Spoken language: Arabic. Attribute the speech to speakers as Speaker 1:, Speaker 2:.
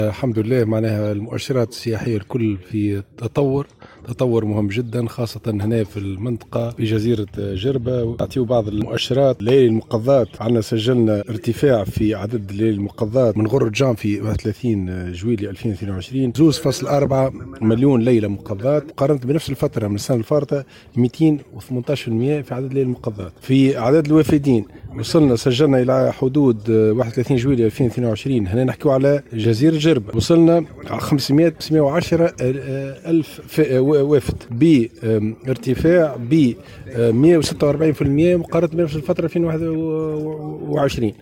Speaker 1: الحمد لله، معناها المؤشرات السياحية الكل في تطور مهم جدا، خاصة هنا في المنطقة في جزيرة جربة. تعطيو بعض المؤشرات. ليالي المقضات عندنا سجلنا ارتفاع في عدد ليالي المقضات من غر الجام في 31 جويلية 2022 2.4 مليون ليلة مقضات، مقارنة بنفس الفترة من السنة الفارطة 218% في عدد ليالي المقضات. في عدد الوافدين سجلنا إلى حدود 31 جويلية 2022، هنا نحكيو على جزيرة جربة، وصلنا 510 ألف وافد بارتفاع ب 146% مقارنة بنفس الفترة 2021.